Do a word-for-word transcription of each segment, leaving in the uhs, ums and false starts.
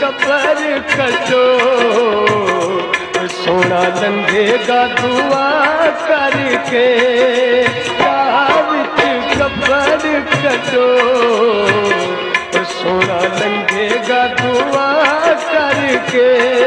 सबर कटो, सोना लंघेगा दुआ करके। राह विच सबर कटो, सोना लंघेगा दुआ करके।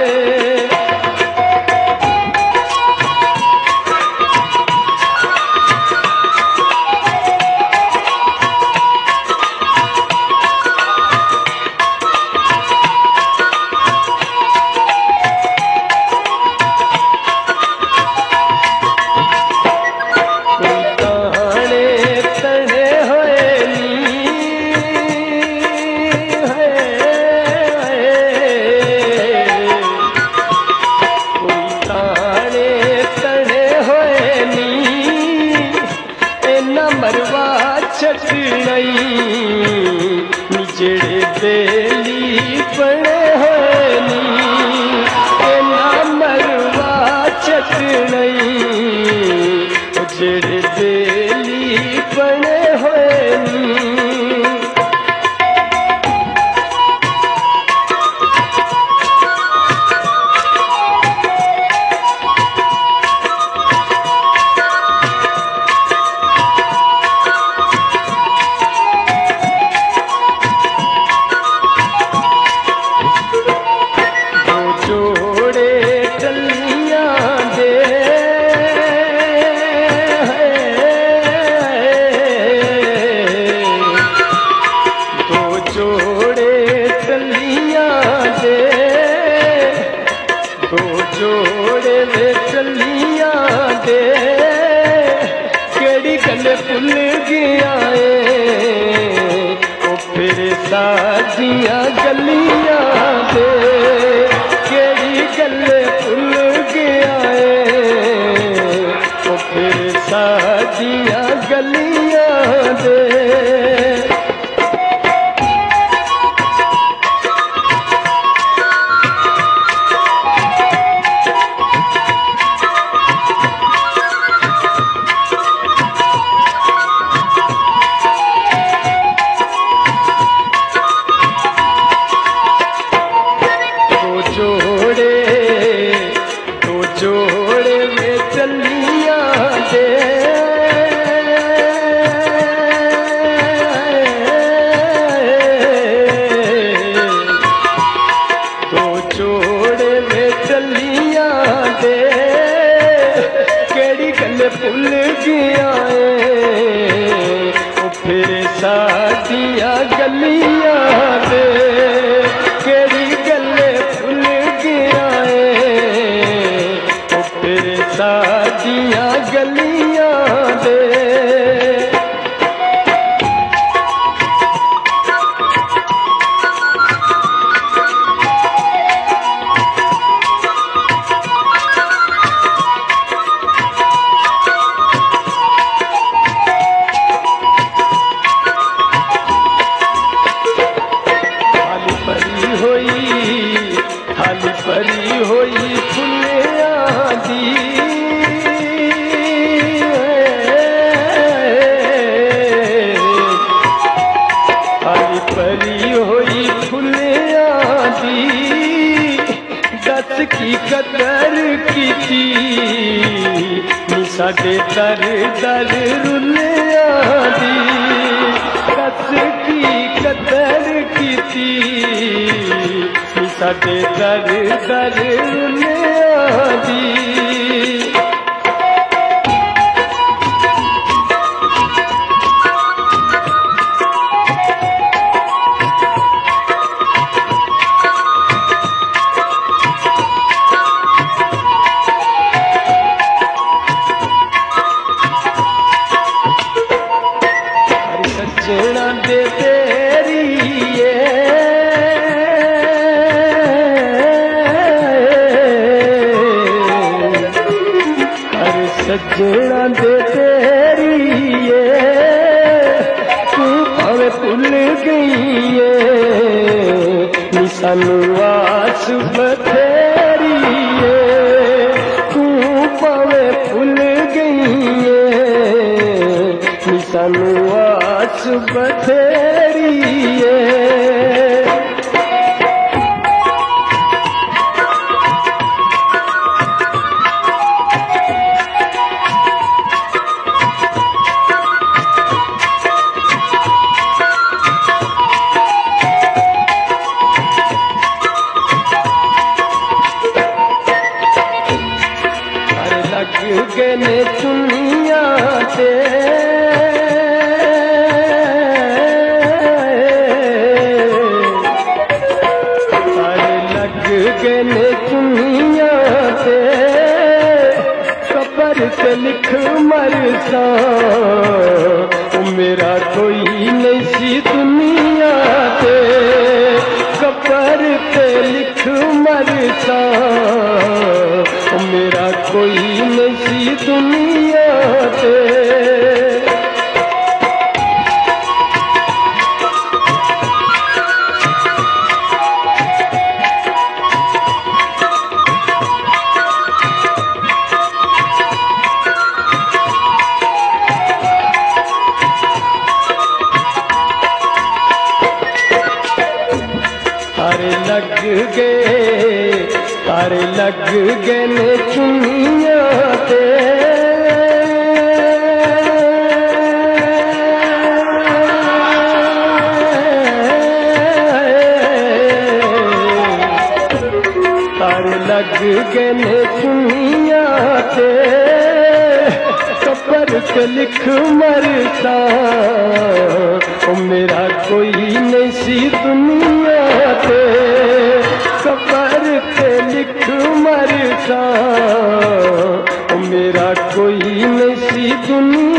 जेड़े बेली बने होए नी, ना मरवा चटनई। जेड़े बेली बने होए नी, भुल गया ओ फिर सादियां गलियां दे। केड़ी गल भुल गया ओ फिर सादियां गलियां दे। भुल गया ओ फिर सादियां गलियां दे। केड़ी गल भुल गया ओ फिर सादियां गलियां दे। परी होई फुलियां दी, थाली परी होई फुलियां दी। दस की कदर कीती नी साडे दर दर रुलियां दी। दस की कदर कीती साडे दर दर रुलियां दी। हर सज्जणा दे तेरी सज्जणा दे तेरी तू भावे भुल गई नी सानू आस बथेरी। तू भावे भुल गई नी सानू आस बथेरी। मेरा कोई नहीं सी दुनिया ते कबर ते लिख मरता मेरा कोई नहीं सी दुनिया ते तारे लग गए तारे लग गए ने चुनिया ते तारे लग गए ने चुनिया ते कबर के लिख मरता ओ मेरा कोई नहीं सी दुनिया ते कबर के लिख मरता ओ मेरा कोई नहीं सी दुनिया